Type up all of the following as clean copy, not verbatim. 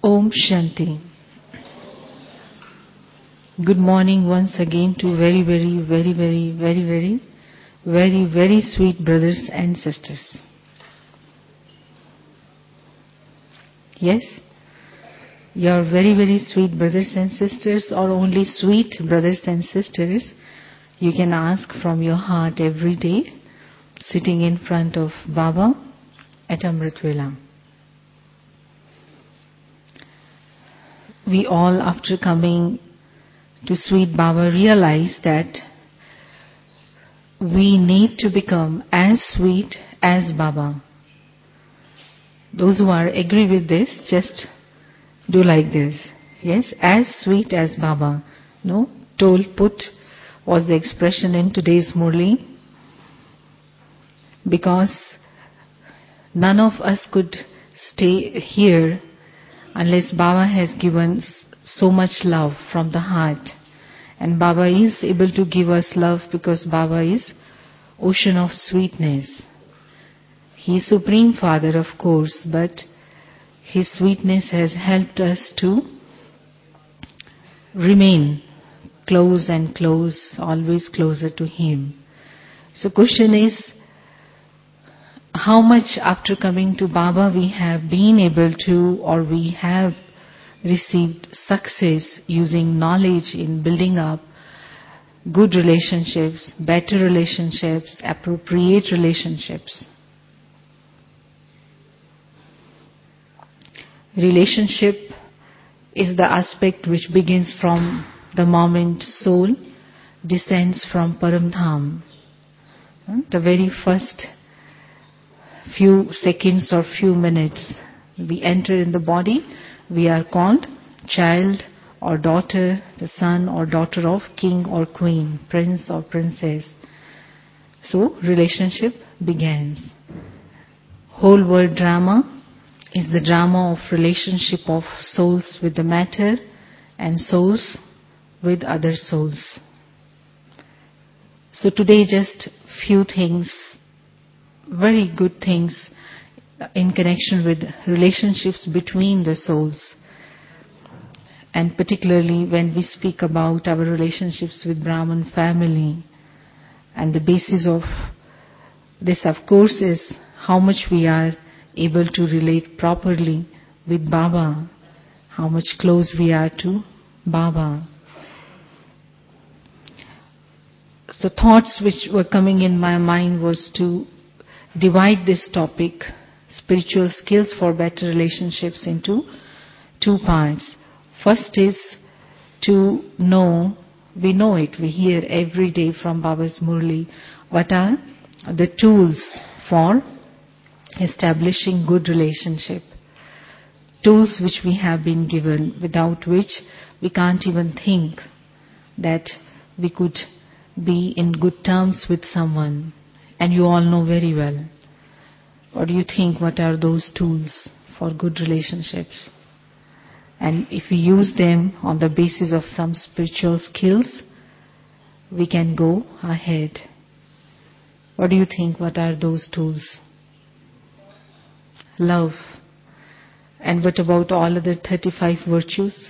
Om Shanti. Good morning once again to very sweet brothers and sisters. Yes? Your very sweet brothers and sisters, or only sweet brothers and sisters, you can ask from your heart every day, sitting in front of Baba at Amrit Vela. We all, after coming to sweet Baba, realize that we need to become as sweet as Baba. Those who are agree with this, just do like this. Yes, as sweet as Baba. No, put was the expression in today's Murli. Because none of us could stay here unless Baba has given so much love from the heart. And Baba is able to give us love because Baba is ocean of sweetness. He is Supreme Father, of course, but His sweetness has helped us to remain close and close, always closer to Him. So question is, how much after coming to Baba we have been able to, or we have received success using knowledge in building up good relationships, better relationships, appropriate relationships. Relationship is the aspect which begins from the moment soul descends from Param Dham. The very first few seconds or few minutes we enter in the body, we are called child or daughter, the son or daughter of king or queen, prince or princess. So relationship begins. Whole world drama is the drama of relationship of souls with the matter and souls with other souls. So today just few things, very good things in connection with relationships between the souls. And particularly when we speak about our relationships with Brahman family. And the basis of this, of course, is how much we are able to relate properly with Baba, how much close we are to Baba. The thoughts which were coming in my mind was to divide this topic, spiritual skills for better relationships, into two parts. First is to know, we know it, we hear every day from Baba's Murli, what are the tools for establishing good relationship. Tools which we have been given, without which we can't even think that we could be in good terms with someone. And you all know very well. What do you think, what are those tools for good relationships? And if we use them on the basis of some spiritual skills, we can go ahead. What do you think, what are those tools? Love. And what about all other 35 virtues?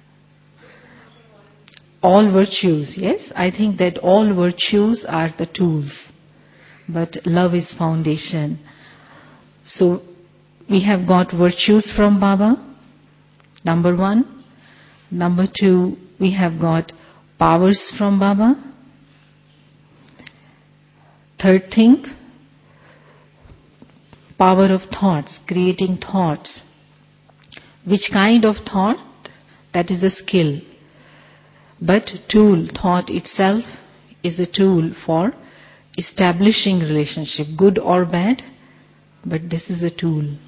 All virtues, yes? I think that all virtues are the tools. But love is foundation. So we have got virtues from Baba, number one. Number two, we have got powers from Baba. Third thing, power of thoughts, creating thoughts. Which kind of thought? That is a skill. But tool, thought itself is a tool for establishing relationship, good or bad, but this is a tool.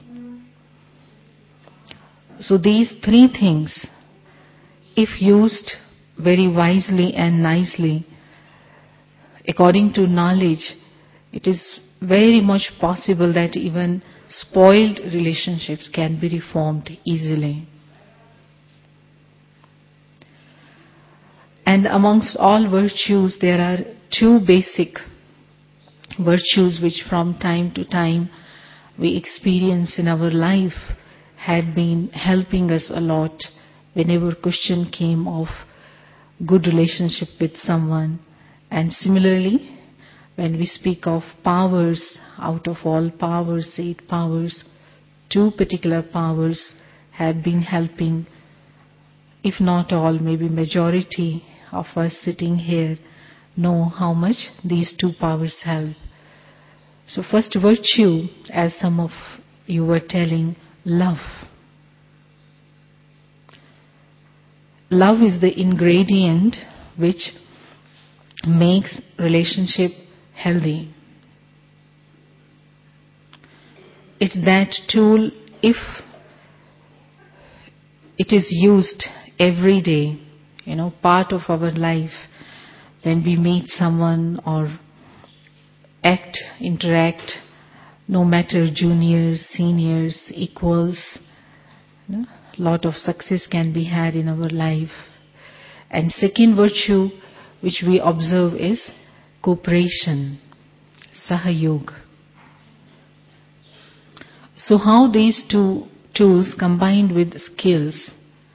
So these three things, if used very wisely and nicely, according to knowledge, it is very much possible that even spoiled relationships can be reformed easily. And amongst all virtues, there are two basic virtues which from time to time we experience in our life had been helping us a lot whenever question came of good relationship with someone. And similarly, when we speak of powers, out of all powers, 8 powers, 2 particular powers have been helping, if not all, maybe majority of us sitting here know how much these 2 powers help. So first virtue, as some of you were telling, love. Love is the ingredient which makes relationship healthy. It's that tool, if it is used every day, part of our life, when we meet someone or interact, no matter juniors, seniors, equals, lot of success can be had in our life. And second virtue which we observe is cooperation, sahayog. So how these 2 tools combined with skills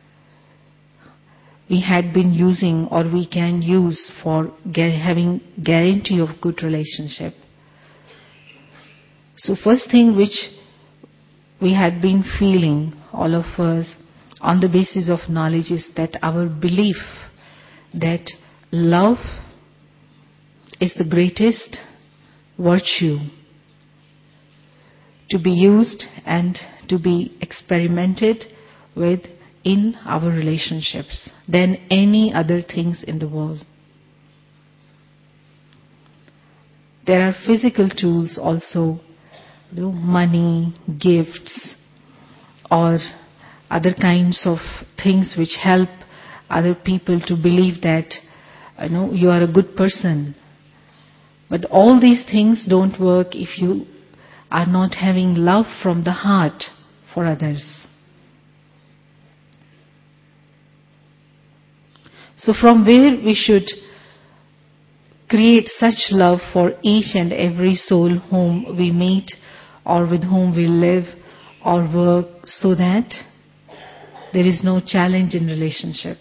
we had been using or we can use for having guarantee of good relationship. So first thing which we had been feeling, all of us, on the basis of knowledge, is that our belief that love is the greatest virtue to be used and to be experimented with in our relationships than any other things in the world. There are physical tools also, money, gifts, or other kinds of things which help other people to believe that you are a good person. But all these things don't work if you are not having love from the heart for others. So from where we should create such love for each and every soul whom we meet or with whom we live or work, so that there is no challenge in relationship.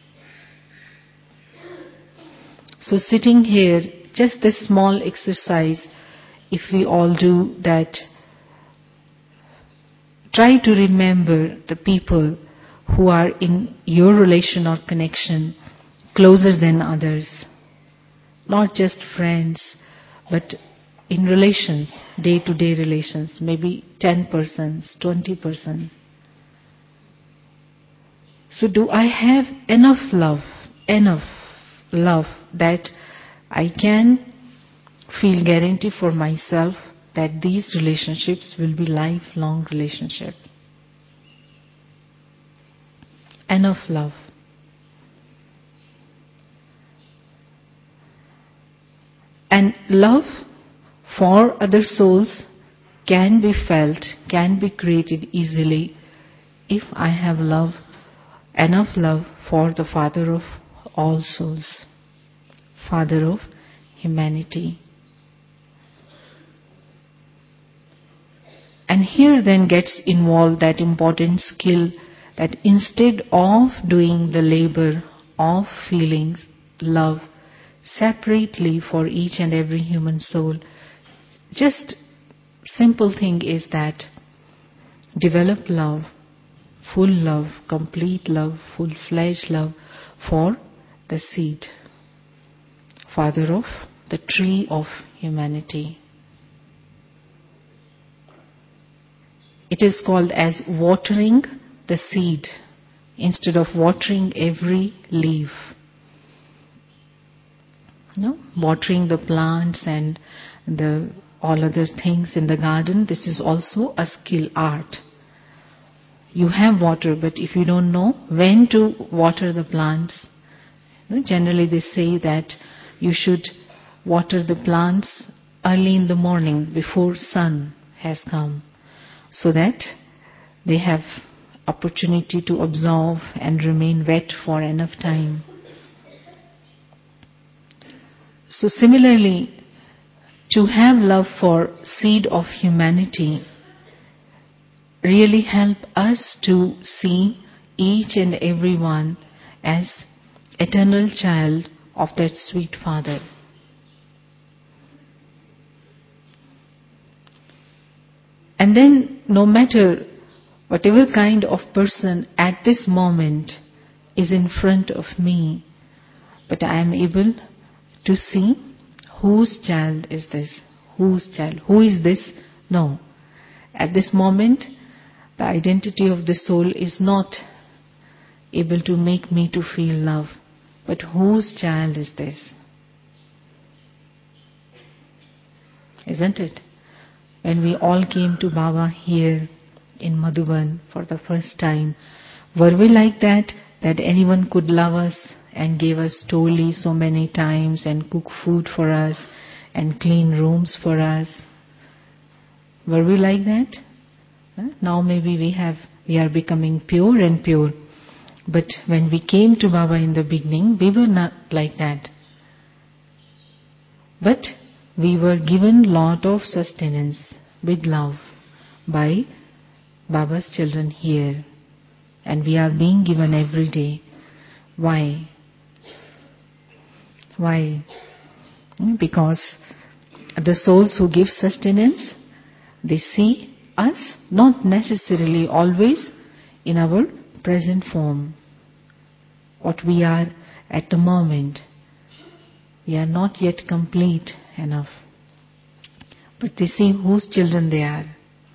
So sitting here, just this small exercise, if we all do that, try to remember the people who are in your relation or connection closer than others. Not just friends, but in relations, day-to-day relations, maybe 10 persons, 20 persons. So do I have enough love that I can feel guarantee for myself that these relationships will be lifelong relationship? Enough love. And love for other souls can be felt, can be created easily if I have love, enough love for the Father of all souls, Father of humanity. And here then gets involved that important skill that instead of doing the labor of feelings, love, separately for each and every human soul, just simple thing is that develop love, full love, complete love, full-fledged love for the seed, Father of the tree of humanity. It is called as watering the seed instead of watering every leaf. Watering the plants and the all other things in the garden, this is also a skill, art. You have water, but if you don't know when to water the plants, generally they say that you should water the plants early in the morning before sun has come, so that they have opportunity to absorb and remain wet for enough time. So similarly, to have love for seed of humanity, really help us to see each and every one as eternal child of that sweet Father. And then no matter whatever kind of person at this moment is in front of me, but I am able to see whose child is this, whose child, who is this? No. At this moment, the identity of the soul is not able to make me to feel love. But whose child is this? Isn't it? When we all came to Baba here in Madhuban for the first time, were we like that? That anyone could love us and gave us toli so many times and cook food for us and clean rooms for us? Were we like that? Now maybe we are becoming pure and pure. But when we came to Baba in the beginning, we were not like that. But we were given lot of sustenance with love by Baba's children here. And we are being given every day. Why? Why? Because the souls who give sustenance, they see us not necessarily always in our present form. What we are at the moment, we are not yet complete enough. But they see whose children they are.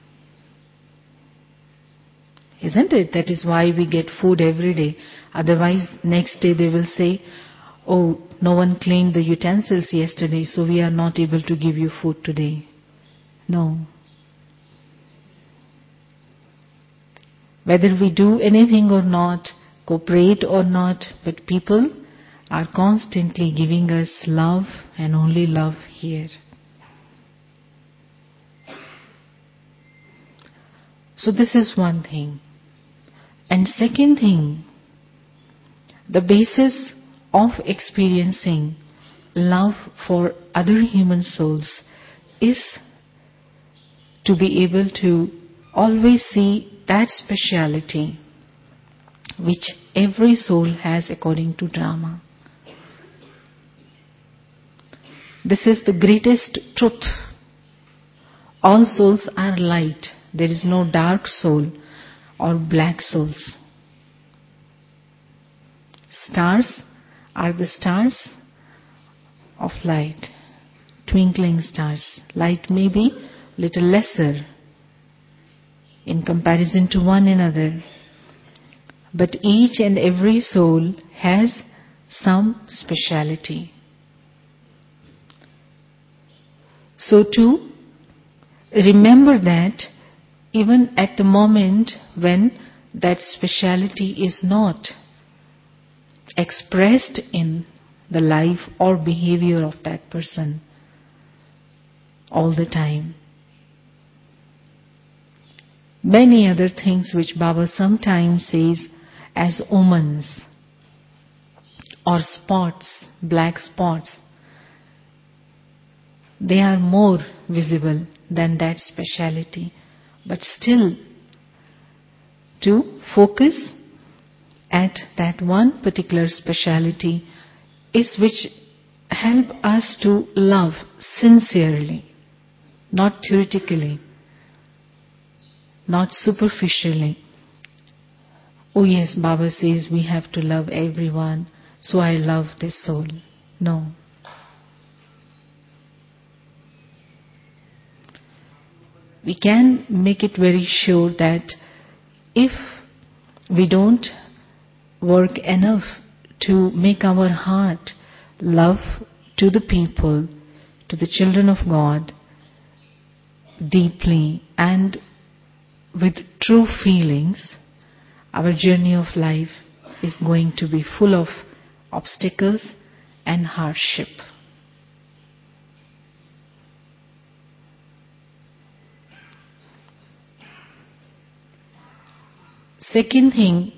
Isn't it? That is why we get food every day. Otherwise, next day they will say, oh, no one cleaned the utensils yesterday, so we are not able to give you food today. No. Whether we do anything or not, cooperate or not, but people are constantly giving us love and only love here. So this is one thing. And second thing, the basis of experiencing love for other human souls is to be able to always see that speciality which every soul has according to drama. This is the greatest truth. All souls are light. There is no dark soul or black souls. Stars are the stars of light, twinkling stars. Light may be little lesser in comparison to one another, but each and every soul has some speciality. So to remember that even at the moment when that speciality is not expressed in the life or behavior of that person all the time. Many other things which Baba sometimes says as omens or spots, black spots, they are more visible than that speciality. But still, to focus at that one particular speciality is which help us to love sincerely, not theoretically, not superficially. Oh yes, Baba says we have to love everyone, so I love this soul. No. We can make it very sure that if we don't work enough to make our heart love to the people, to the children of God, deeply and with true feelings, our journey of life is going to be full of obstacles and hardship. Second thing,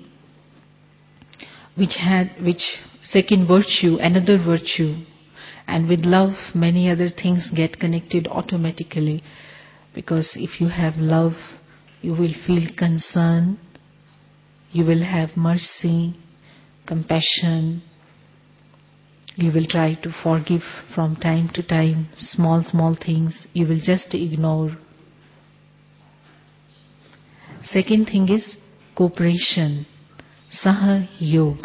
second virtue, another virtue, and with love many other things get connected automatically, because if you have love, You will feel concern. You will have mercy, compassion. You will try to forgive from time to time. Small things you will just ignore. Second thing is cooperation, Sahayog.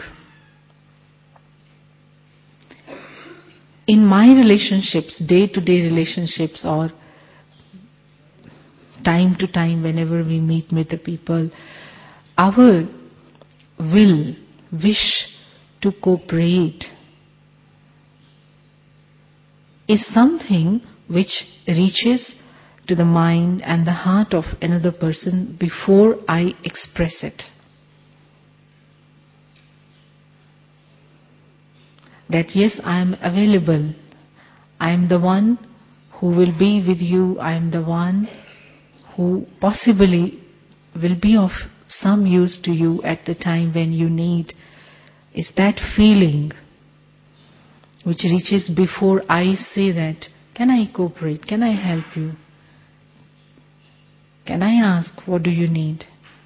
In my relationships, day-to-day relationships, or time to time whenever we meet with the people, our wish to cooperate is something which reaches to the mind and the heart of another person before I express it. That yes, I am available. I am the one who will be with you. I am the one who possibly will be of some use to you at the time when you need. Is that feeling which reaches before I say that, can I cooperate? Can I help you? Can I ask, what do you need?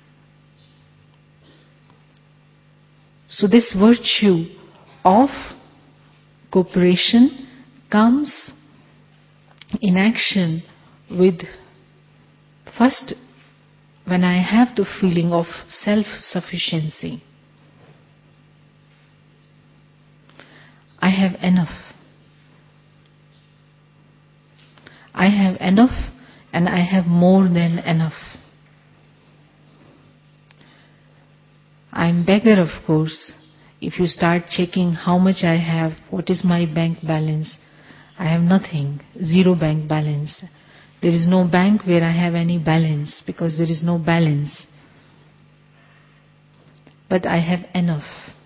So this virtue of cooperation comes in action with, first, when I have the feeling of self-sufficiency. I have enough. I have enough and I have more than enough. I am beggar, of course. If you start checking how much I have, what is my bank balance, I have nothing, zero bank balance. There is no bank where I have any balance because there is no balance. But I have enough.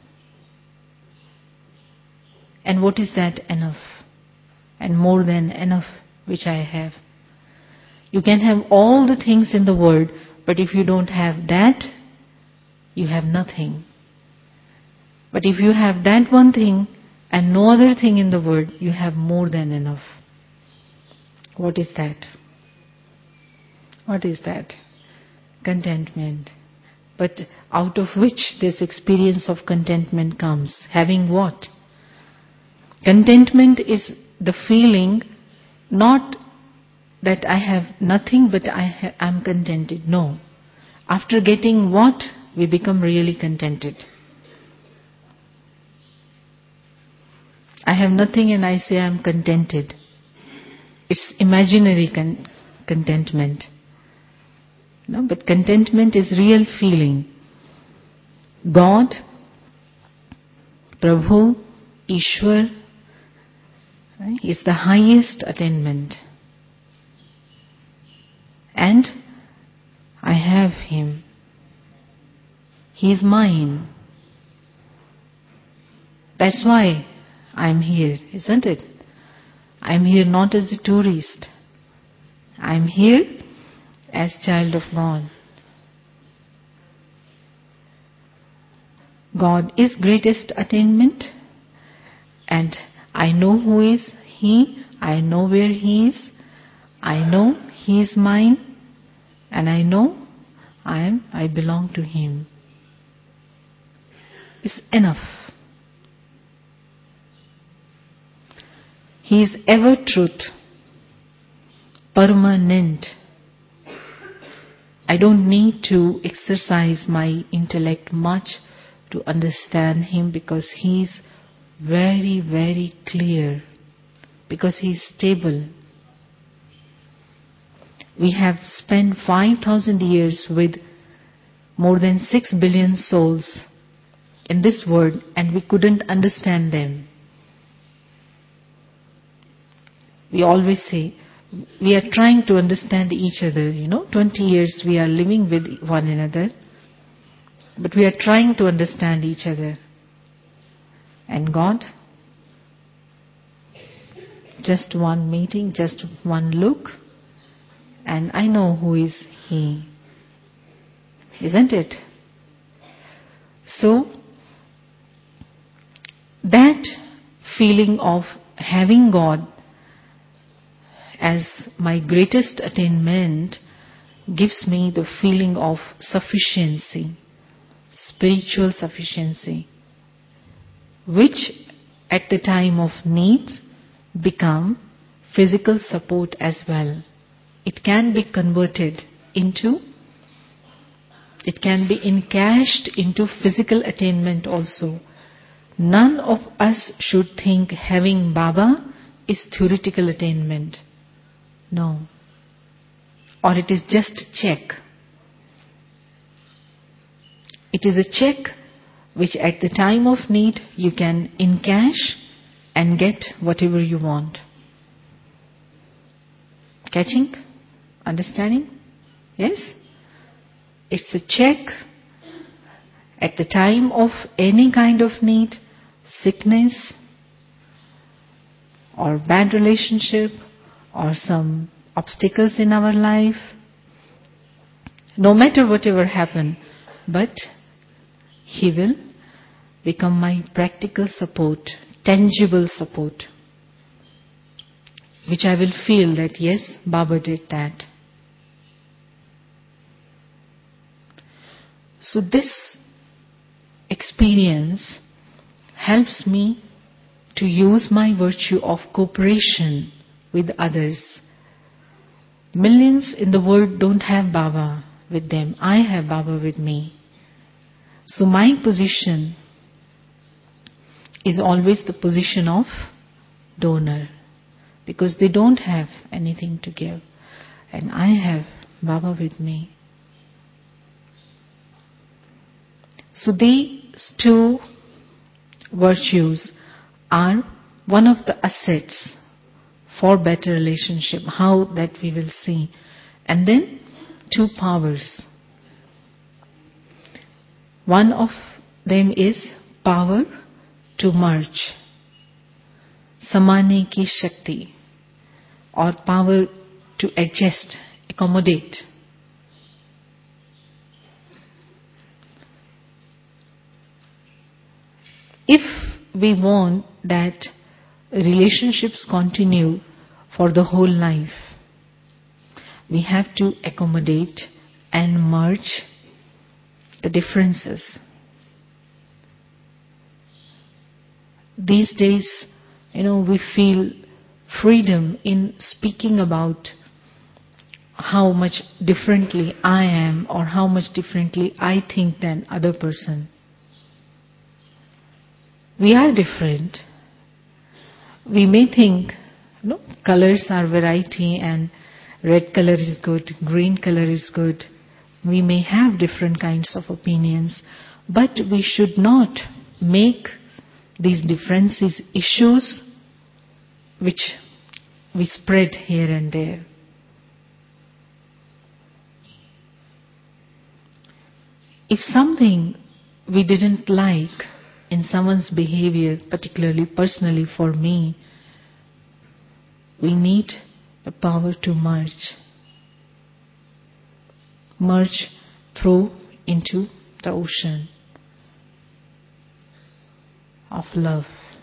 And what is that enough? And more than enough which I have. You can have all the things in the world, but if you don't have that, you have nothing. But if you have that one thing and no other thing in the world, you have more than enough. What is that? What is that? Contentment. But out of which this experience of contentment comes? Having what? Contentment is the feeling not that I have nothing but I'm contented. No. After getting what, we become really contented. I have nothing and I say I'm contented. It's imaginary contentment. No, but contentment is real feeling. God, Prabhu, Ishwar, right, is the highest attainment. And I have Him. He is mine. That's why I'm here, isn't it? I'm here not as a tourist. I'm here as child of God. God is greatest attainment, and I know who is He, I know where He is, I know He is mine, and I know I belong to Him. It's enough. He is ever truth, permanent. I don't need to exercise my intellect much to understand Him because He is very, very clear, because He is stable. We have spent 5,000 years with more than 6 billion souls in this world and we couldn't understand them. We always say, we are trying to understand each other, 20 years we are living with one another, but we are trying to understand each other. And God, just one meeting, just one look, and I know who is He. Isn't it? So, that feeling of having God as my greatest attainment gives me the feeling of sufficiency, spiritual sufficiency, which at the time of need become physical support as well. It can be converted into, it can be encashed into physical attainment also. None of us should think having Baba is theoretical attainment. No. Or it is just a check. It is a check which at the time of need you can encash and get whatever you want. Catching? Understanding? Yes? It's a check at the time of any kind of need, sickness, or bad relationship, or some obstacles in our life. No matter whatever happen, but He will become my practical support, tangible support, which I will feel that yes, Baba did that. So this experience helps me to use my virtue of cooperation with others. Millions in the world don't have Baba with them. I have Baba with me. So my position is always the position of donor, because they don't have anything to give and I have Baba with me. So these two virtues are one of the assets for better relationship, how that we will see. And then two powers. One of them is power to merge, samane ki shakti, or power to adjust, accommodate. If we want that relationships continue for the whole life, we have to accommodate and merge the differences. These days, we feel freedom in speaking about how much differently I am or how much differently I think than other person. We are different. We may think, colors are variety and red color is good, green color is good. We may have different kinds of opinions, but we should not make these differences issues which we spread here and there. If something we didn't like in someone's behavior, particularly personally for me, we need the power to merge. Merge through into the ocean of love.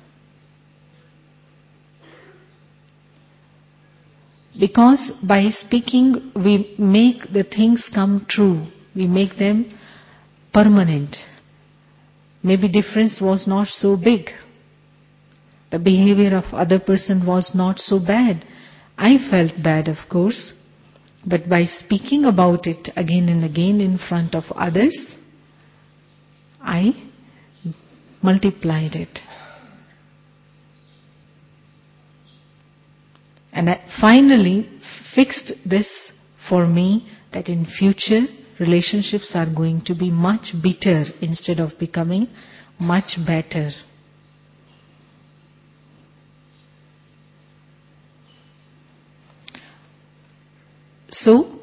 Because by speaking, we make the things come true. We make them permanent. Maybe difference was not so big. The behavior of other person was not so bad. I felt bad, of course. But by speaking about it again and again in front of others, I multiplied it. And I finally fixed this for me, that in future relationships are going to be much bitter instead of becoming much better. So,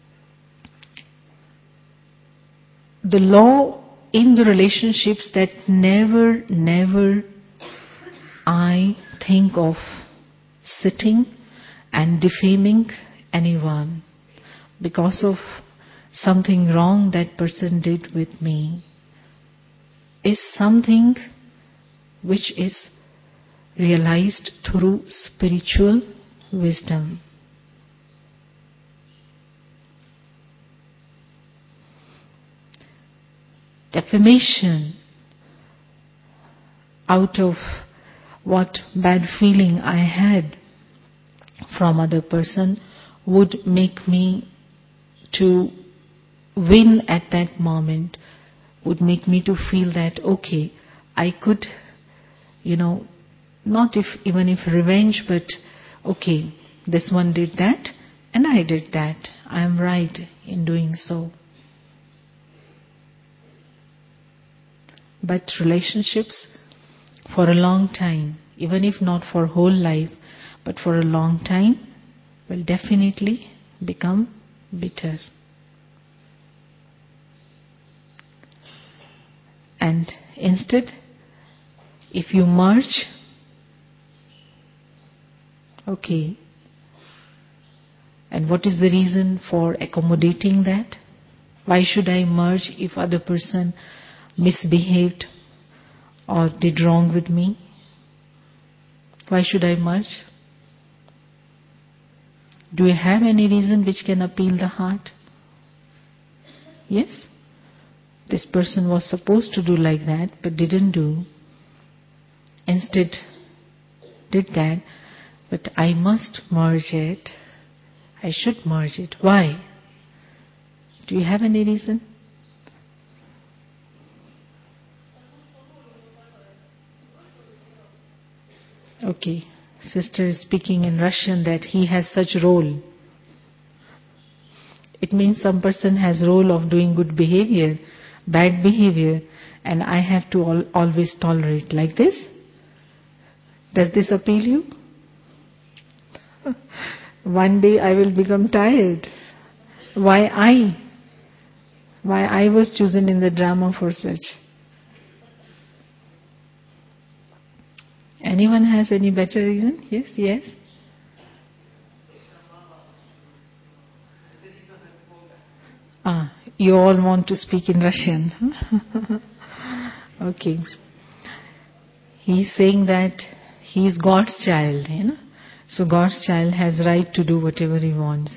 the law in the relationships that never I think of sitting and defaming anyone because of something wrong that person did with me is something which is realized through spiritual wisdom. defamation out of what bad feeling I had from other person would make me to win at that moment, would make me to feel that, okay, I could, not even if revenge, but okay, this one did that and I did that. I am right in doing so. But relationships for a long time, even if not for whole life, but for a long time, will definitely become bitter. And instead, if you merge, okay, and what is the reason for accommodating that? Why should I merge if other person misbehaved or did wrong with me? Why should I merge? Do you have any reason which can appeal the heart? Yes? This person was supposed to do like that, but didn't do. Instead, did that, but I must merge it. I should merge it. Why? Do you have any reason? Okay. Sister is speaking in Russian that he has such role. It means some person has role of doing good behavior, bad behavior, and I have to always tolerate like this. Does this appeal you? One day I will become tired. Why I was chosen in the drama for such? Anyone has any better reason? Yes. You all want to speak in Russian. Okay. He's saying that he is God's child, So God's child has right to do whatever he wants.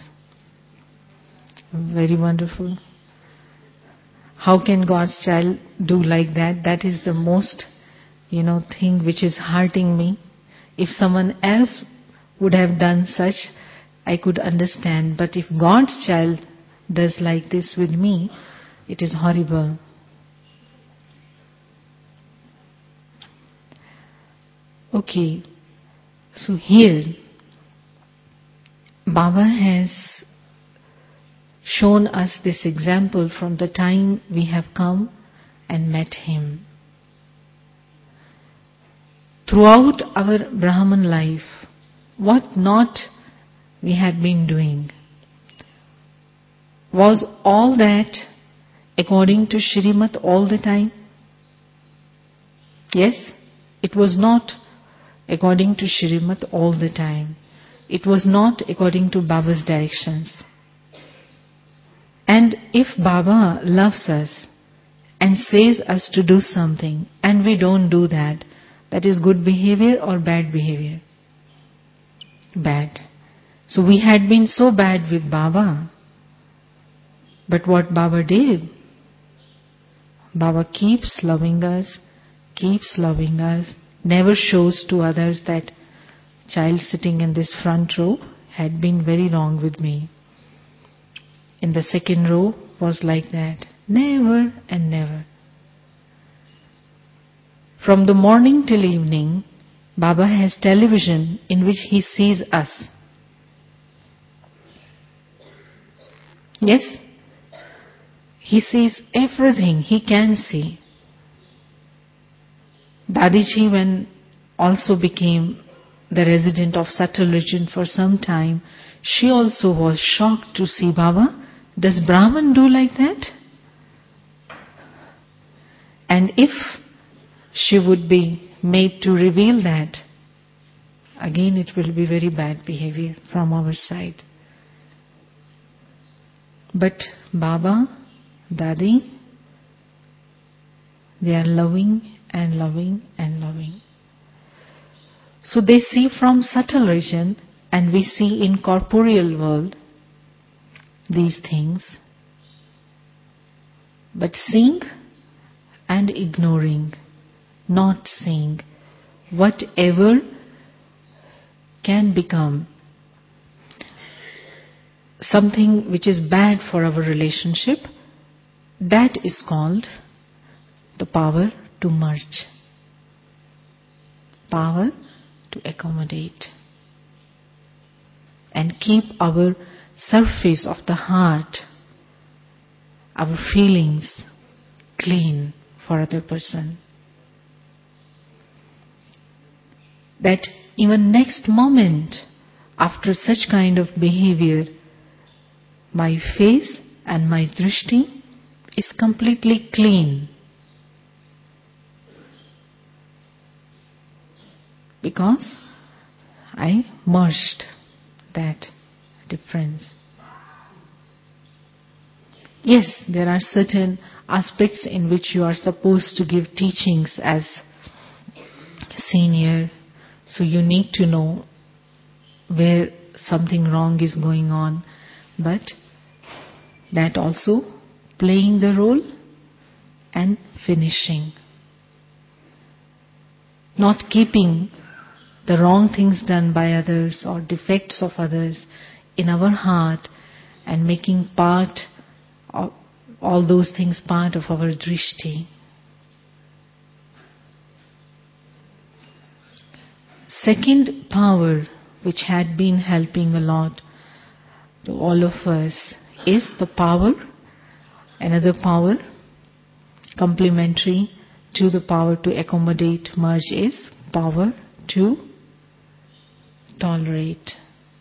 Very wonderful. How can God's child do like that? That is the most, thing which is hurting me. If someone else would have done such, I could understand. But if God's child does like this with me, it is horrible. Okay, so here Baba has shown us this example from the time we have come and met him. Throughout our Brahman life, what not we had been doing. Was all that according to Shrimat all the time? Yes, it was not according to Shrimat all the time. It was not according to Baba's directions. And if Baba loves us and says us to do something and we don't do that, that is good behavior or bad behavior? Bad. So we had been so bad with Baba. But what Baba did? Baba keeps loving us, never shows to others that child sitting in this front row had been very wrong with me. In the second row was like that. Never and never. From the morning till evening, Baba has television in which he sees us. Yes? He sees everything he can see. Dadiji, when also became the resident of subtle region for some time, she also was shocked to see Baba. Does Brahman do like that? And if she would be made to reveal that, again it will be very bad behavior from our side. But Baba, Dadi, they are loving and loving and loving. So they see from subtle region and we see in corporeal world these things. But seeing and ignoring, not saying. Whatever can become something which is bad for our relationship, that is called the power to merge, power to accommodate, and keep our surface of the heart, our feelings clean for other person. That even next moment, after such kind of behavior, my face and my drishti is completely clean. Because I merged that difference. Yes, there are certain aspects in which you are supposed to give teachings as senior, so you need to know where something wrong is going on, but that also playing the role and finishing. Not keeping the wrong things done by others or defects of others in our heart and making part of all those things part of our drishti. Second power which had been helping a lot to all of us is the power, another power complementary to the power to accommodate, merge, is power to tolerate.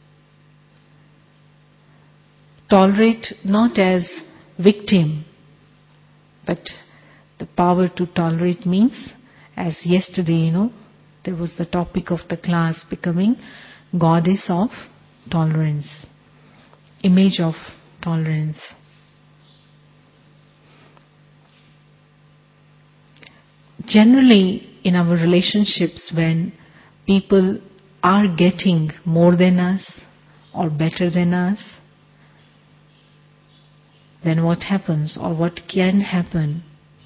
Tolerate not as victim, but the power to tolerate means, as yesterday, there was the topic of the class, becoming goddess of tolerance, image of tolerance. Generally, in our relationships, when people are getting more than us or better than us, then what happens or what can happen?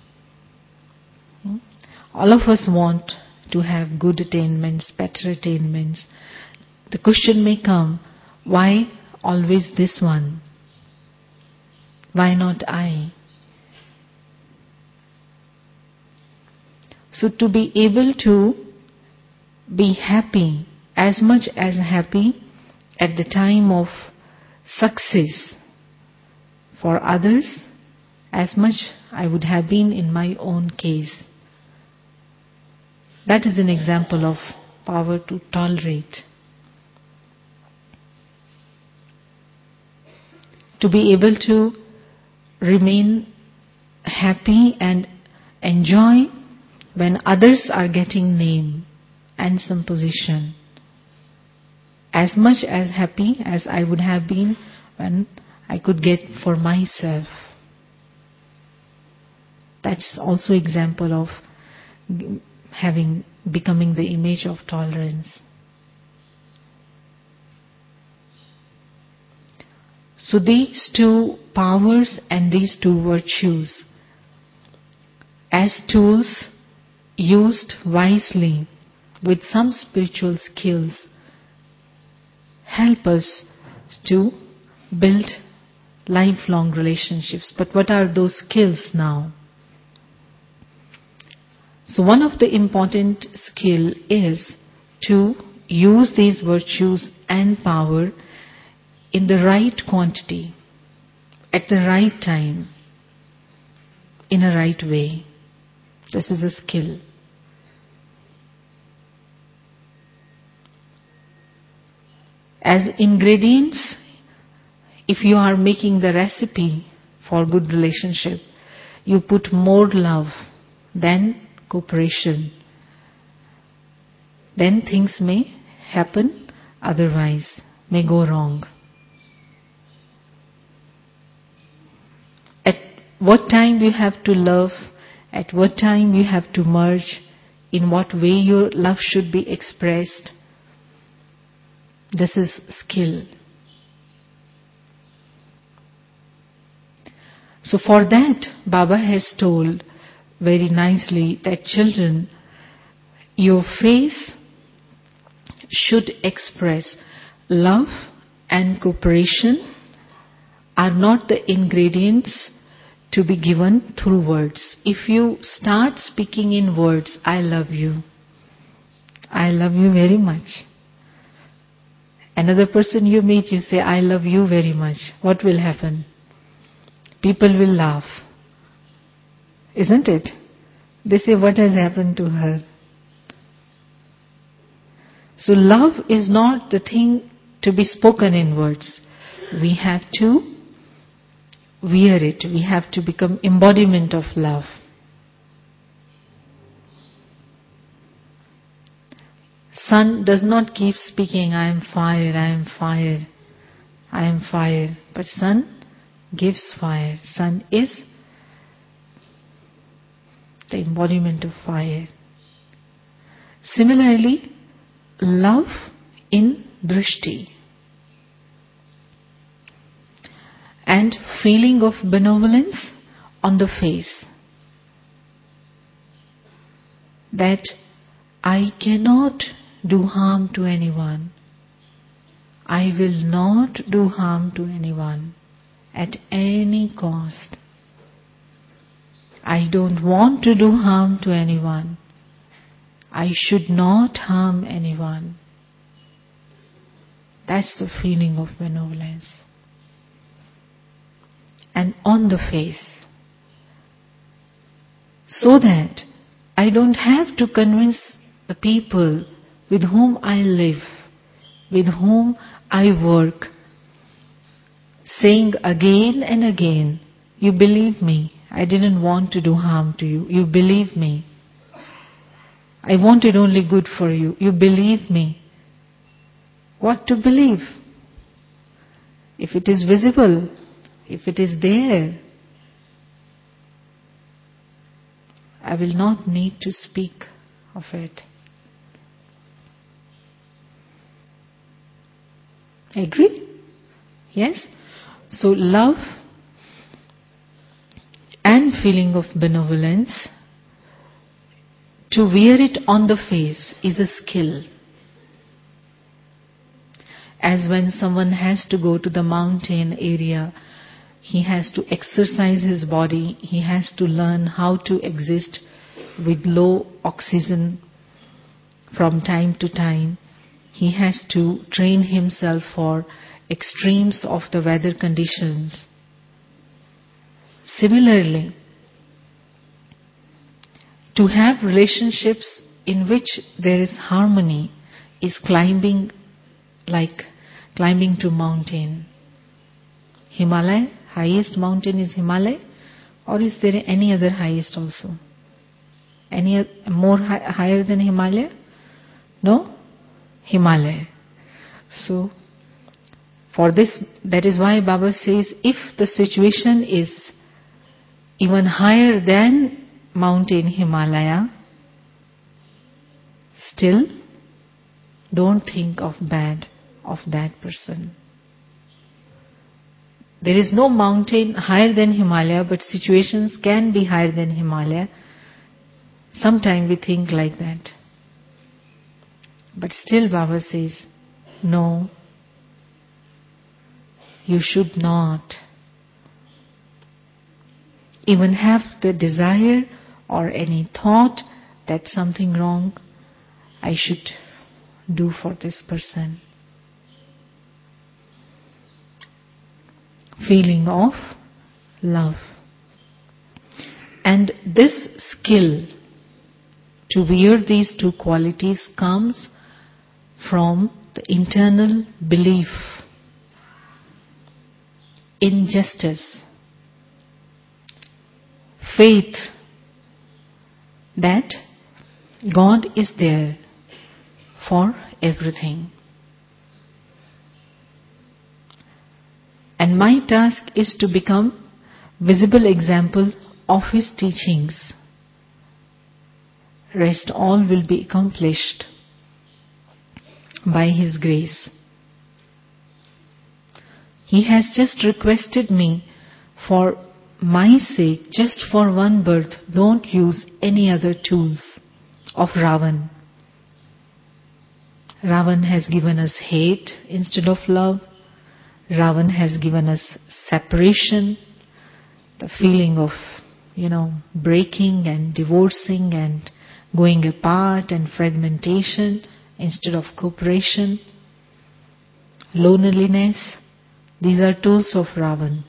All of us want to have good attainments, better attainments. The question may come, why always this one? Why not I? So to be able to be happy, as much as happy at the time of success for others, as much I would have been in my own case. That is an example of power to tolerate. To be able to remain happy and enjoy when others are getting name and some position, as much as happy as I would have been when I could get for myself. That's also example of becoming the image of tolerance. So these two powers and these two virtues, as tools used wisely with some spiritual skills, help us to build lifelong relationships. But what are those skills now? So one of the important skill is to use these virtues and power in the right quantity, at the right time, in a right way. This is a skill. As ingredients, if you are making the recipe for good relationship, you put more love than cooperation. Then things may happen otherwise, may go wrong. At what time you have to love, at what time you have to merge, in what way your love should be expressed. This is skill. So for that, Baba has told very nicely that children, your face should express love and cooperation are not the ingredients to be given through words. If you start speaking in words, I love you very much. Another person you meet, you say, I love you very much. What will happen? People will laugh. Isn't it? They say, what has happened to her? So love is not the thing to be spoken in words. We have to wear it. We have to become embodiment of love. Sun does not keep speaking, I am fire, I am fire, I am fire. But sun gives fire. Sun is the embodiment of fire. Similarly, love in drishti and feeling of benevolence on the face. That I cannot do harm to anyone. I will not do harm to anyone at any cost. I don't want to do harm to anyone. I should not harm anyone. That's the feeling of benevolence. And on the face. So that I don't have to convince the people with whom I live, with whom I work, saying again and again, you believe me, I didn't want to do harm to you, you believe me. I wanted only good for you, you believe me. What to believe? If it is visible, if it is there, I will not need to speak of it. Agree? Yes? So love and feeling of benevolence, to wear it on the face is a skill. As when someone has to go to the mountain area, he has to exercise his body, he has to learn how to exist with low oxygen from time to time. He has to train himself for extremes of the weather conditions. Similarly, to have relationships in which there is harmony is climbing, like climbing to mountain. Himalaya, highest mountain is Himalaya, or is there any other highest also? Any more higher than Himalaya? No? Himalaya. So, for this, that is why Baba says, if the situation is even higher than mountain Himalaya, still don't think of bad of that person. There is no mountain higher than Himalaya, but situations can be higher than Himalaya. Sometimes we think like that. But still Baba says, no, you should not even have the desire or any thought that something wrong I should do for this person. Feeling of love. And this skill to wear these two qualities comes from the internal belief in justice, faith that God is there for everything. And my task is to become visible example of His teachings. Rest all will be accomplished by His grace. He has just requested me for my sake, just for one birth, don't use any other tools of Ravan. Ravan has given us hate instead of love. Ravan has given us separation, the feeling of, breaking and divorcing and going apart and fragmentation instead of cooperation. Loneliness, these are tools of Ravan.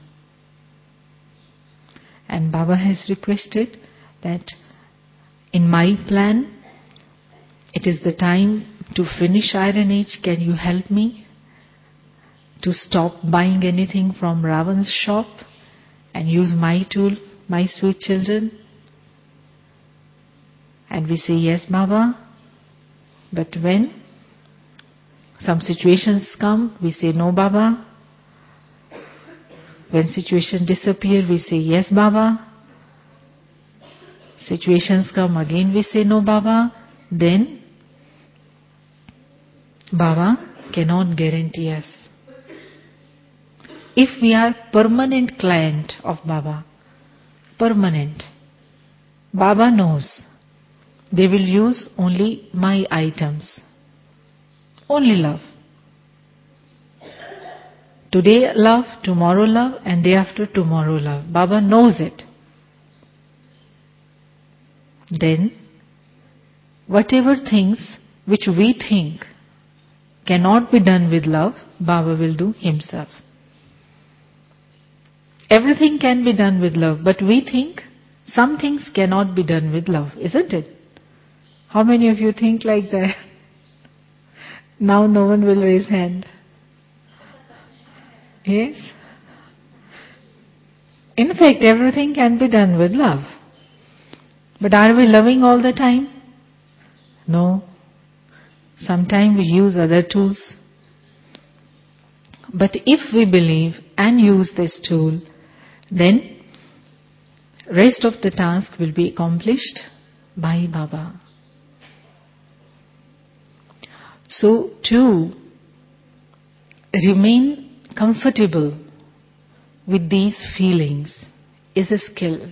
And Baba has requested that in my plan, it is the time to finish Iron Age. Can you help me to stop buying anything from Ravan's shop and use my tool, my sweet children? And we say, yes, Baba. But when some situations come, we say, no, Baba. When situations disappear, we say, yes, Baba. Situations come again, we say, no, Baba. Then Baba cannot guarantee us. If we are permanent client of Baba, permanent, Baba knows they will use only my items, only love. Today love, tomorrow love, and day after tomorrow love. Baba knows it. Then, whatever things which we think cannot be done with love, Baba will do himself. Everything can be done with love, but we think some things cannot be done with love, isn't it? How many of you think like that? Now no one will raise hand. Yes? In fact, everything can be done with love. But are we loving all the time? No. Sometimes we use other tools. But if we believe and use this tool, then rest of the task will be accomplished by Baba. So to remain comfortable with these feelings is a skill.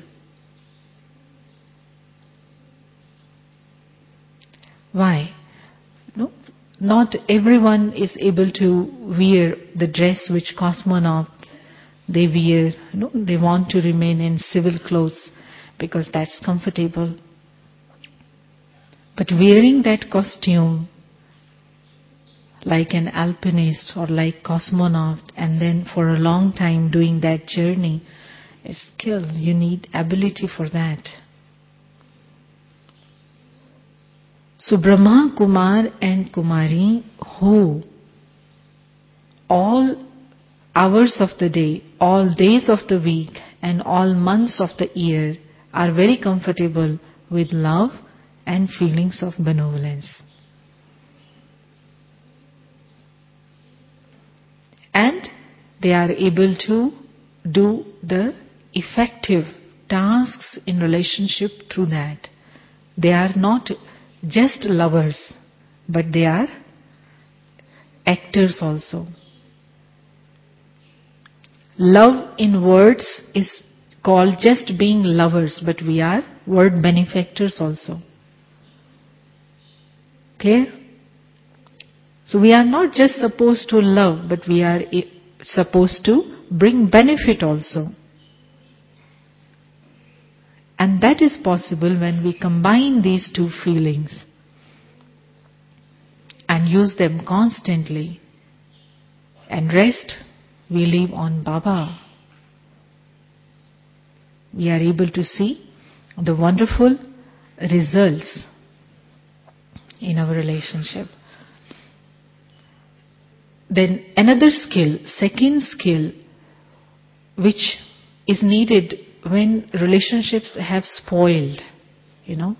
Why? No, not everyone is able to wear the dress which cosmonauts they wear. No, they want to remain in civil clothes because that's comfortable. But wearing that costume like an alpinist or like cosmonaut, and then for a long time doing that journey is skill. You need ability for that. So Brahma, Kumar and Kumari, who all hours of the day, all days of the week and all months of the year are very comfortable with love and feelings of benevolence. And they are able to do the effective tasks in relationship through that. They are not just lovers, but they are actors also. Love in words is called just being lovers, but we are word benefactors also. Clear? So we are not just supposed to love, but we are supposed to bring benefit also. And that is possible when we combine these two feelings and use them constantly. And rest we leave on Baba. We are able to see the wonderful results in our relationship. Then another skill, second skill, which is needed when relationships have spoiled, you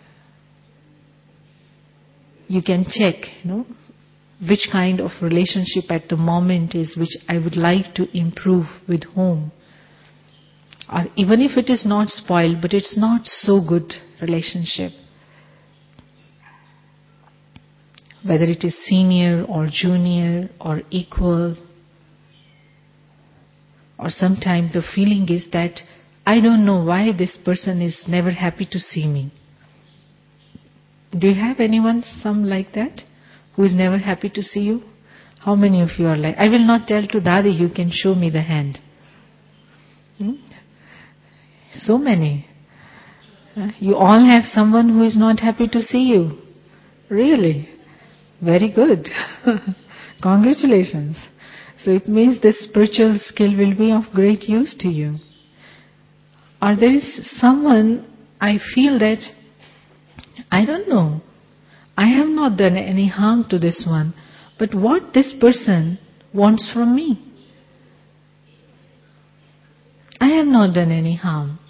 can check, which kind of relationship at the moment is which I would like to improve with whom. Or even if it is not spoiled, but it's not so good relationship. Whether it is senior or junior or equal, or sometimes the feeling is that I don't know why this person is never happy to see me. Do you have anyone, some like that, who is never happy to see you? How many of you are like, I will not tell to Dadi, you can show me the hand. So many. You all have someone who is not happy to see you. Really? Very good. Congratulations. So it means this spiritual skill will be of great use to you. Or there is someone, I feel that, I don't know, I have not done any harm to this one, but what this person wants from me? I have not done any harm.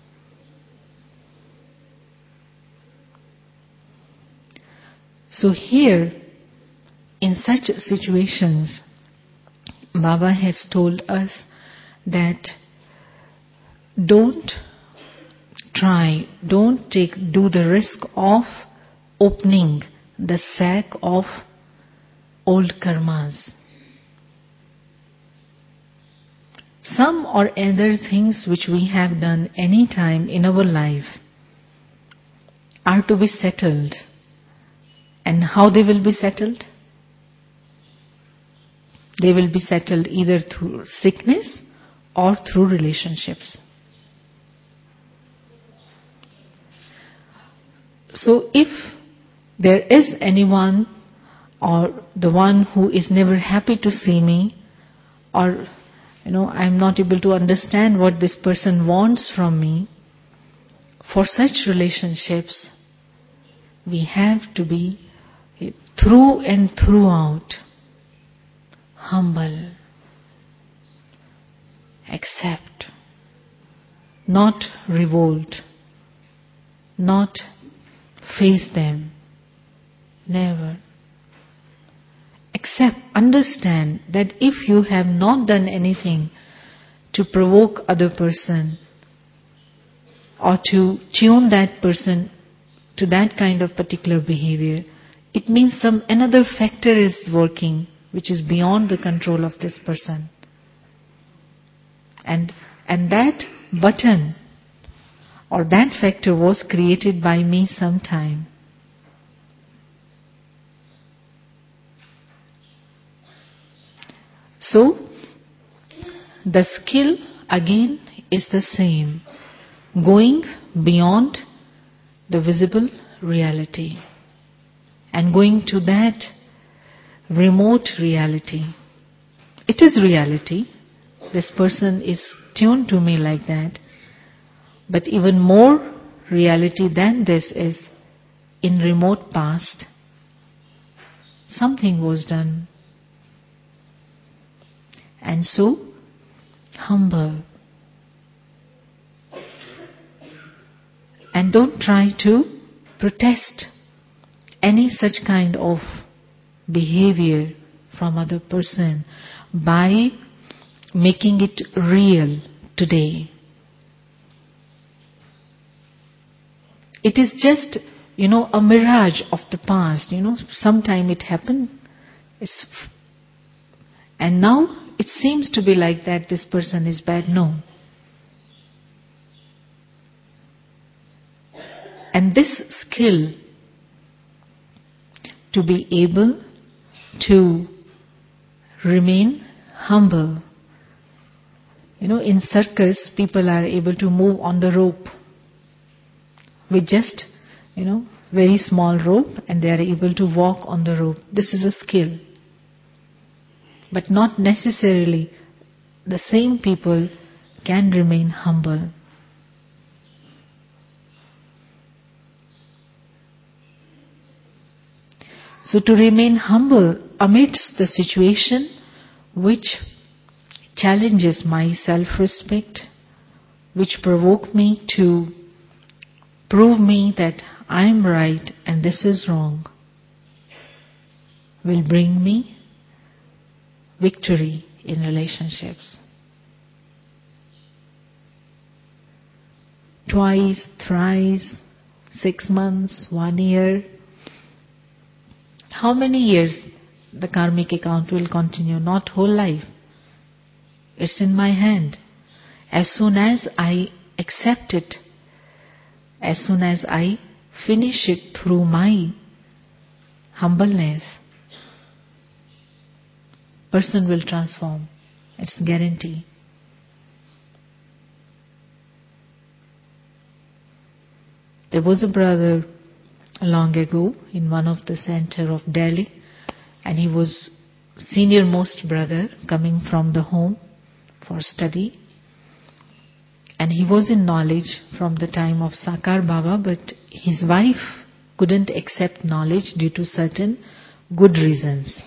So here, in such situations, Baba has told us that don't do the risk of opening the sack of old karmas. Some or other things which we have done any time in our life are to be settled. And how they will be settled? They will be settled either through sickness or through relationships. So if there is anyone or the one who is never happy to see me, or I am not able to understand what this person wants from me, for such relationships we have to be through and throughout humble, accept, not revolt, not face them, never. Accept, understand that if you have not done anything to provoke other person or to tune that person to that kind of particular behavior, it means another factor is working which is beyond the control of this person. And that button or that factor was created by me sometime. So, the skill again is the same, going beyond the visible reality and going to that remote reality. It is reality. This person is tuned to me like that. But even more reality than this is, in remote past, something was done. And so, humble. And don't try to protest any such kind of behavior from other person by making it real today. It is just, a mirage of the past. Sometime it happened. And now it seems to be like that this person is bad. No. And this skill to be able to remain humble. In circus, people are able to move on the rope with just, very small rope, and they are able to walk on the rope. This is a skill. But not necessarily the same people can remain humble. So to remain humble amidst the situation which challenges my self-respect, which provoke me to prove me that I am right and this is wrong, will bring me victory in relationships. Twice, thrice, 6 months, 1 year. How many years the karmic account will continue? Not whole life. It's in my hand. As soon as I accept it, as soon as I finish it through my humbleness, person will transform. It's a guarantee. There was a brother long ago in one of the center of Delhi, and he was senior most brother coming from the home for study. And he was in knowledge from the time of Sakar Baba, but his wife couldn't accept knowledge due to certain good reasons.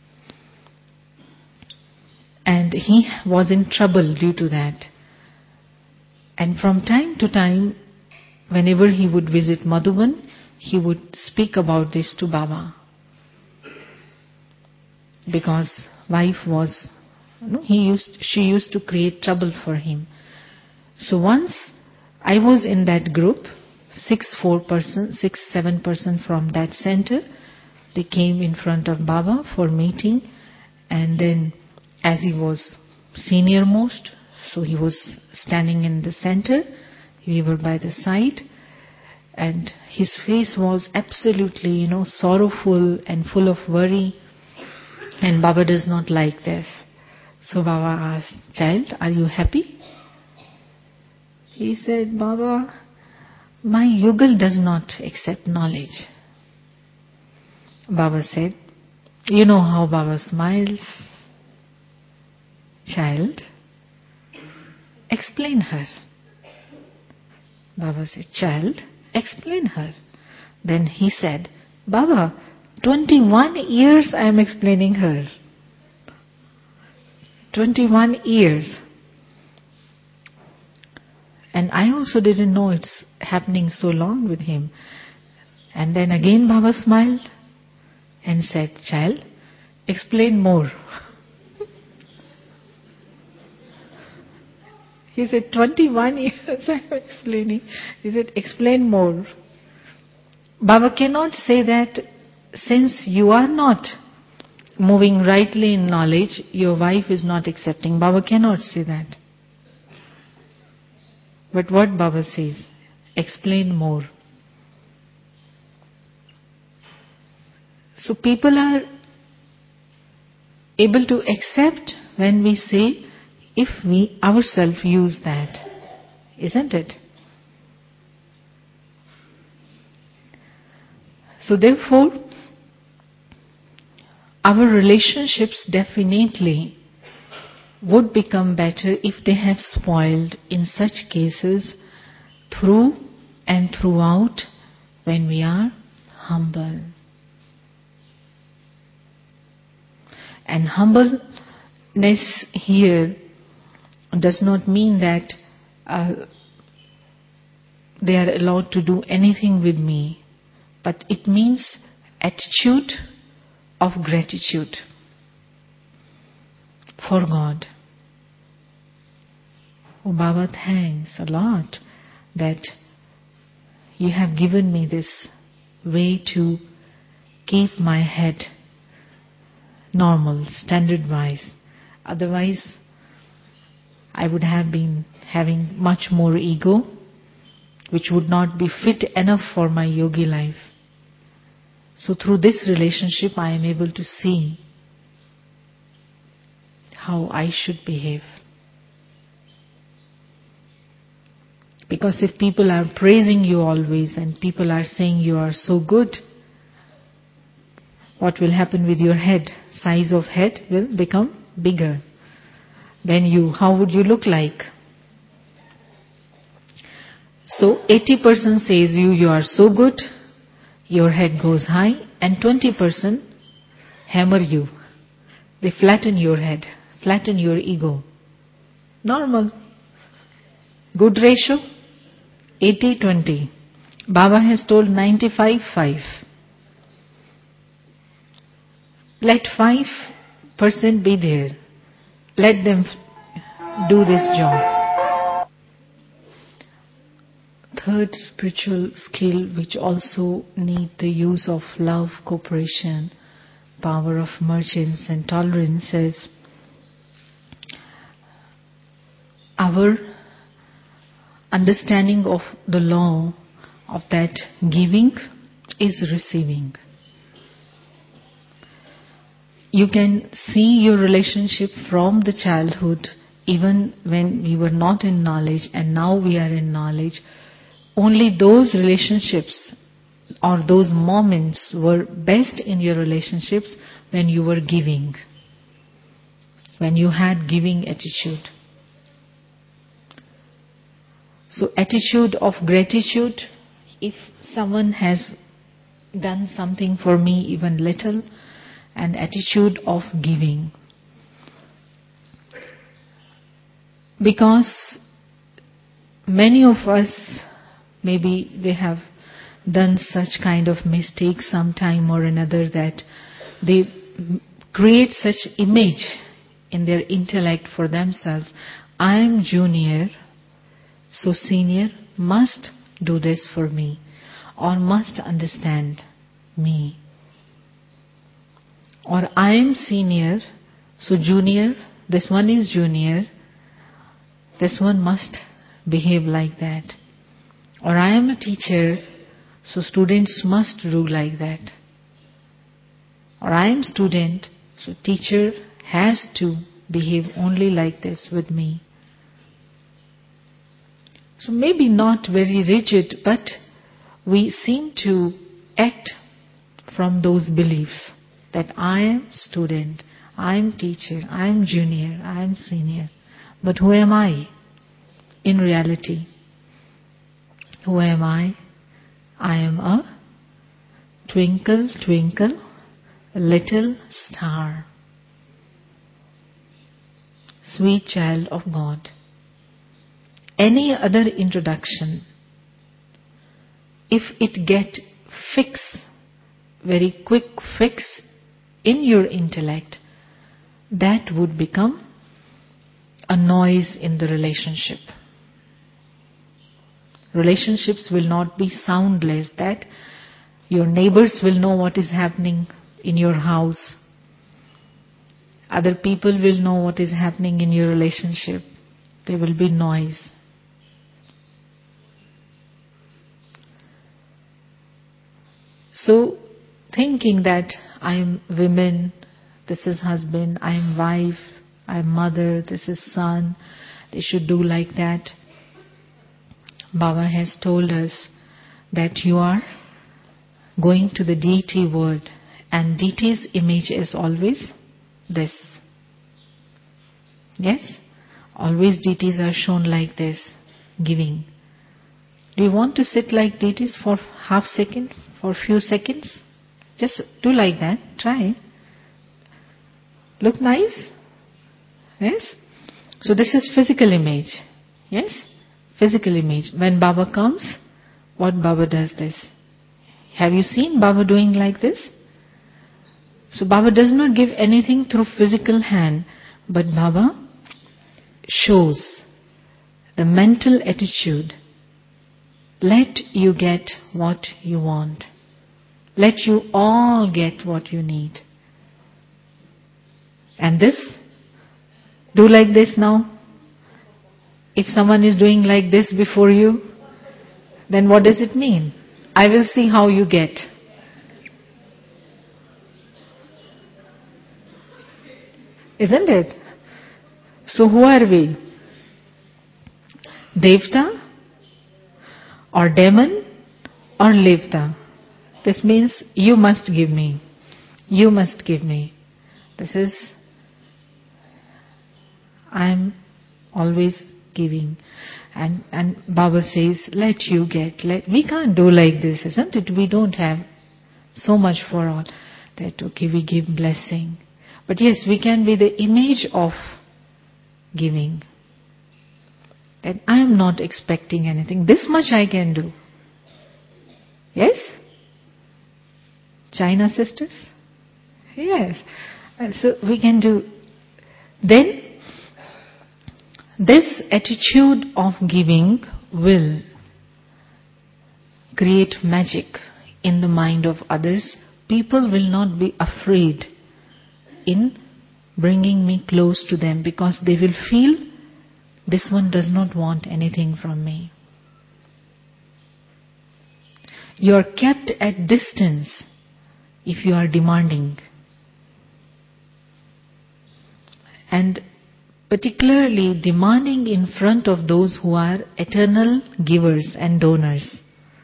And he was in trouble due to that. And from time to time, whenever he would visit Madhuban, he would speak about this to Baba. Because wife was, she used to create trouble for him. So once I was in that group, 7 persons from that center, they came in front of Baba for meeting, and then as he was senior most, so he was standing in the center, we were by the side, and his face was absolutely, sorrowful and full of worry, and Baba does not like this. So Baba asked, "Child, are you happy?" He said, "Baba, my yugal does not accept knowledge." Baba said, you know how Baba smiles? "Child, explain her." Baba said, "Child, explain her." Then he said, "Baba, 21 years I am explaining her. 21 years. And I also didn't know it's happening so long with him." And then again Baba smiled and said, "Child, explain more." He said, 21 years I am explaining. He said, "Explain more." Baba cannot say that since you are not moving rightly in knowledge, your wife is not accepting. Baba cannot say that. But what Baba says, explain more. So people are able to accept when we say, if we ourselves use that, isn't it? So therefore, our relationships definitely would become better if they have spoiled in such cases through and throughout when we are humble. And humbleness here does not mean that they are allowed to do anything with me, but it means attitude of gratitude for God. Oh Baba, thanks a lot that you have given me this way to keep my head normal, standard-wise. Otherwise, I would have been having much more ego, which would not be fit enough for my yogi life. So through this relationship, I am able to see how I should behave. Because if people are praising you always and people are saying you are so good, what will happen with your head? Size of head will become bigger. Then how would you look like? So 80% says you are so good, your head goes high, and 20% hammer you. They flatten your head, flatten your ego. Normal. Good ratio, 80-20. Baba has told 95-5. Let 5% be there. Let them do this job. Third spiritual skill, which also need the use of love, cooperation, power of merchants and tolerance, is our understanding of the law of that giving is receiving. You can see your relationship from the childhood, even when we were not in knowledge and now we are in knowledge. Only those relationships or those moments were best in your relationships when you were giving, when you had giving attitude. So attitude of gratitude, if someone has done something for me, even little, and attitude of giving. Because many of us, maybe they have done such kind of mistakes sometime or another that they create such image in their intellect for themselves. I am junior, so senior must do this for me or must understand me. Or I am senior, so junior, this one is junior, this one must behave like that. Or I am a teacher, so students must do like that. Or I am student, so teacher has to behave only like this with me. So maybe not very rigid, but we seem to act from those beliefs that I am student, I am teacher, I am junior, I am senior. But who am I in reality? Who am I? I am a twinkle, twinkle, little star. Sweet child of God. Any other introduction, if it get very quick fix in your intellect, that would become a noise in the relationship. Relationships will not be soundless, that your neighbors will know what is happening in your house. Other people will know what is happening in your relationship. There will be noise. So, thinking that I am women, this is husband, I am wife, I am mother, this is son, they should do like that. Baba has told us that you are going to the deity world, and deity's image is always this. Yes? Always deities are shown like this, giving. Do you want to sit like deities for half second, for few seconds? Just do like that. Try. Look nice? Yes? So this is physical image. Yes? Physical image. When Baba comes, what Baba does this? Have you seen Baba doing like this? So Baba does not give anything through physical hand, but Baba shows the mental attitude. Let you get what you want. Let you all get what you need. And this, do like this now. If someone is doing like this before you, then what does it mean? I will see how you get. Isn't it? So who are we? Devta or demon or Levta? This means you must give me. You must give me. This is, I am always giving. And Baba says, let you get. We can't do like this, isn't it? We don't have so much for all. That, okay, we give blessing. But yes, we can be the image of giving. That I am not expecting anything. This much I can do. Yes? China sisters? Yes. So we can do. Then, this attitude of giving will create magic in the mind of others. People will not be afraid in bringing me close to them, because they will feel this one does not want anything from me. You are kept at distance if you are demanding. And particularly demanding in front of those who are eternal givers and donors.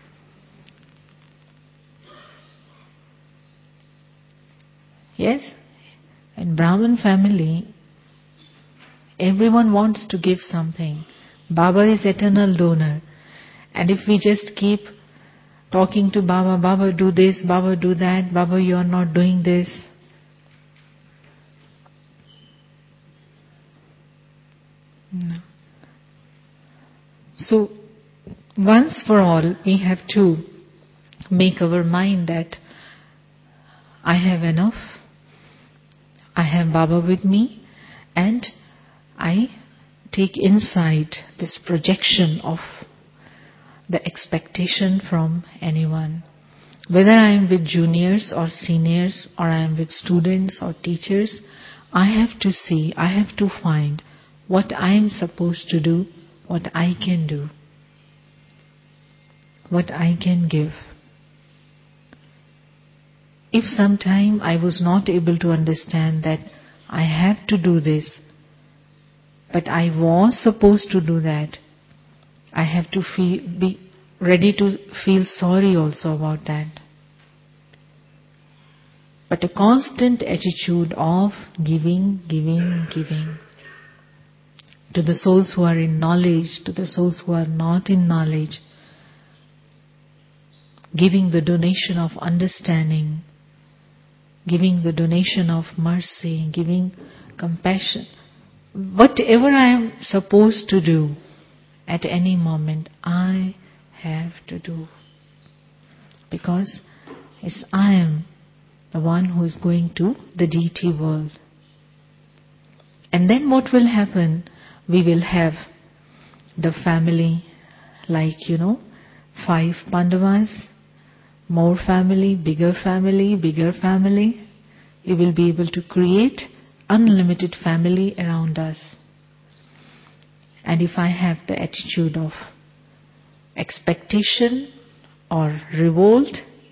Yes? In Brahmin family, everyone wants to give something. Baba is eternal donor. And if we just keep talking to Baba, Baba do this, Baba do that, Baba you are not doing this. No. So, once for all, we have to make our mind that I have enough, I have Baba with me, and I take inside this projection of the expectation from anyone. Whether I am with juniors or seniors, or I am with students or teachers, I have to see, I have to find what I am supposed to do, what I can do, what I can give. If sometime I was not able to understand that I have to do this, but I was supposed to do that, I have to be ready to feel sorry also about that. But a constant attitude of giving, giving, giving. To the souls who are in knowledge, to the souls who are not in knowledge. Giving the donation of understanding. Giving the donation of mercy, giving compassion. Whatever I am supposed to do at any moment, I have to do. Because it's I am the one who is going to the deity world. And then what will happen? We will have the family like, 5 Pandavas, more family, bigger family, bigger family. We will be able to create unlimited family around us. And if I have the attitude of expectation or revolt,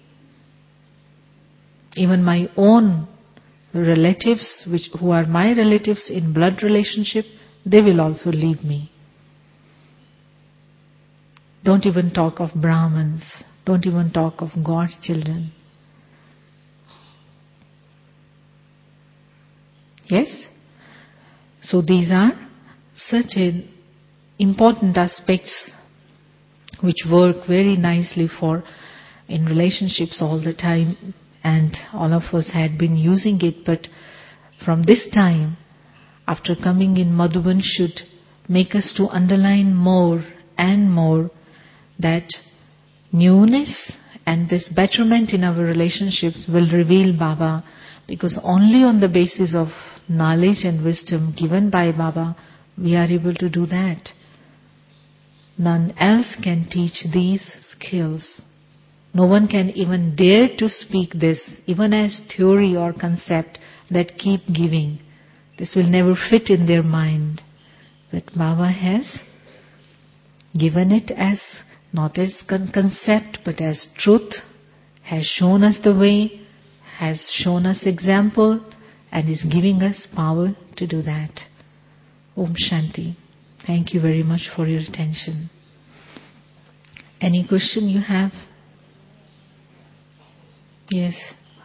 even my own relatives, who are my relatives in blood relationship, they will also leave me. Don't even talk of Brahmins. Don't even talk of God's children. Yes? So these are certain important aspects which work very nicely for in relationships all the time, and all of us had been using it, but from this time, after coming in Madhuban, should make us to underline more and more that newness and this betterment in our relationships will reveal Baba, because only on the basis of knowledge and wisdom given by Baba we are able to do that. None else can teach these skills. No one can even dare to speak this, even as theory or concept, that keep giving. This will never fit in their mind. But Baba has given it as, not as concept, but as truth, has shown us the way, has shown us example, and is giving us power to do that. Om Shanti. Thank you very much for your attention. Any question you have? Yes.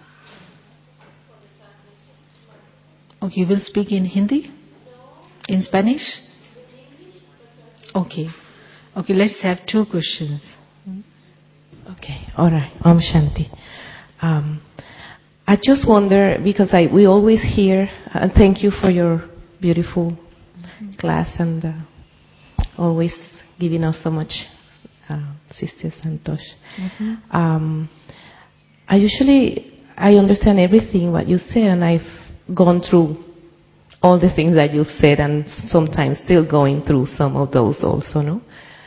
Okay, you will speak in Hindi? In Spanish? Okay. Okay, let's have 2 questions. Okay, all right. Om Shanti. I just wonder, because we always hear, and thank you for your beautiful class and always giving us so much, Sister Santosh. I understand everything what you say, and I've gone through all the things that you've said, and sometimes still going through some of those also, no?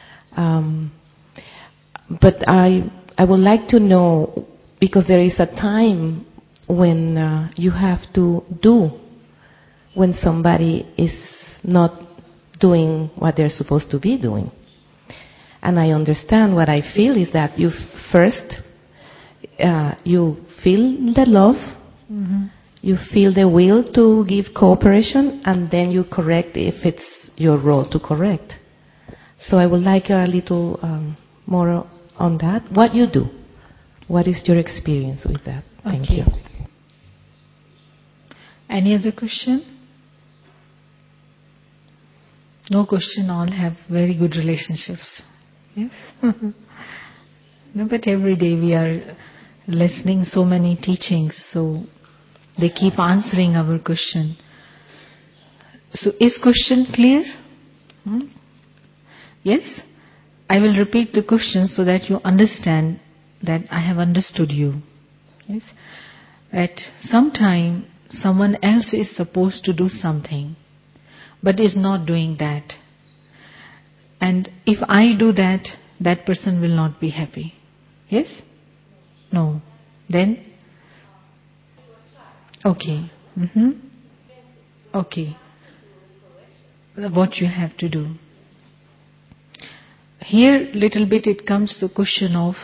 But I would like to know, because there is a time when you have to do when somebody is not doing what they're supposed to be doing. And I understand what I feel is that you first, you feel the love, you feel the will to give cooperation, and then you correct if it's your role to correct. So I would like a little more on that. What you do? What is your experience with that? Thank you. Any other question? No question, all have very good relationships. Yes? No, but every day we are listening so many teachings, so they keep answering our question. So is question clear? Yes? I will repeat the question so that you understand that I have understood you. Yes? At some time, someone else is supposed to do something, but is not doing that. And if I do that, that person will not be happy. Yes? No. Then? Okay. Okay. What you have to do. Here, little bit it comes to the question of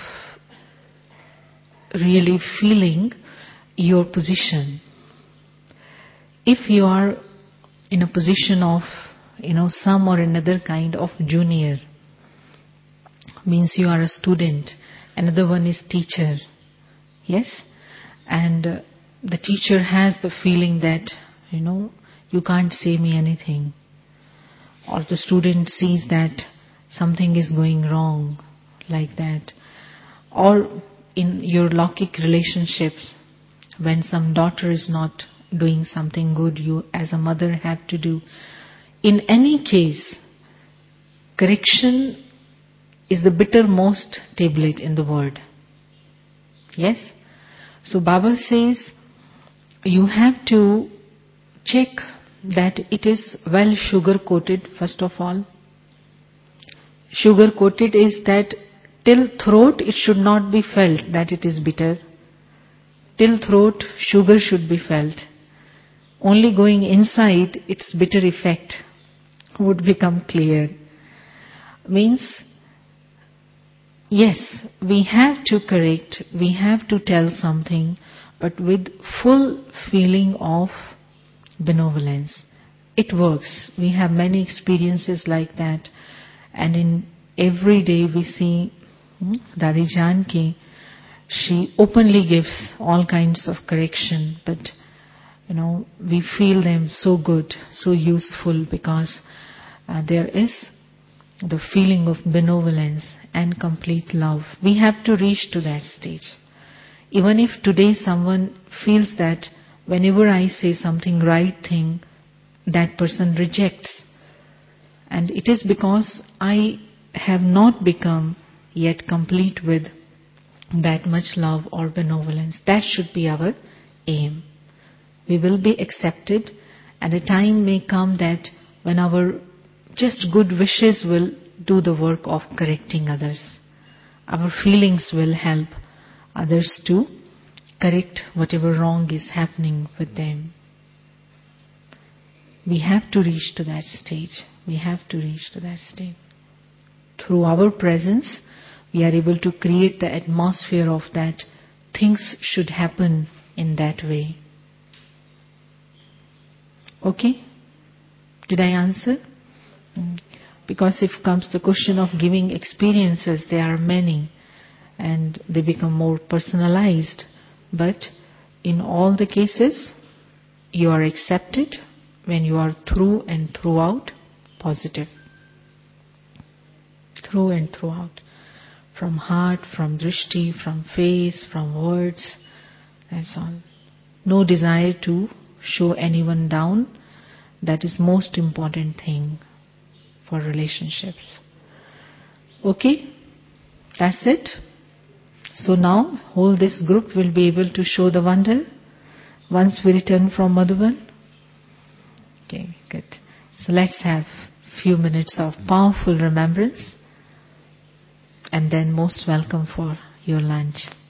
really feeling your position. If you are in a position of, some or another kind of junior, means you are a student, another one is teacher, yes? And the teacher has the feeling that, you can't say me anything. Or the student sees that something is going wrong, like that. Or in your Lokik relationships, when some daughter is not doing something good, you as a mother have to do. In any case, correction is the bittermost tablet in the world. Yes? So Baba says, you have to check that it is well sugar-coated first of all. Sugar-coated is that till throat it should not be felt that it is bitter. Till throat sugar should be felt. Only going inside its bitter effect would become clear. Means, yes, we have to correct, we have to tell something, but with full feeling of benevolence. It works. We have many experiences like that. And in every day we see Dadi Janki, she openly gives all kinds of correction, but we feel them so good, so useful, because there is the feeling of benevolence and complete love. We have to reach to that stage. Even if today someone feels that whenever I say something right thing, that person rejects. And it is because I have not become yet complete with that much love or benevolence. That should be our aim. We will be accepted, and a time may come that when our just good wishes will do the work of correcting others. Our feelings will help others to correct whatever wrong is happening with them. We have to reach to that stage. We have to reach to that stage. Through our presence, we are able to create the atmosphere of that things should happen in that way. Okay? Did I answer? Because if comes the question of giving experiences, there are many and they become more personalized. But in all the cases, you are accepted when you are through and throughout positive. Through and throughout. From heart, from drishti, from face, from words, that's all. No desire to show anyone down. That is most important thing for relationships. Okay? That's it. So now, whole this group will be able to show the wonder once we return from Madhuban. Okay, good. So let's have few minutes of powerful remembrance, and then most welcome for your lunch.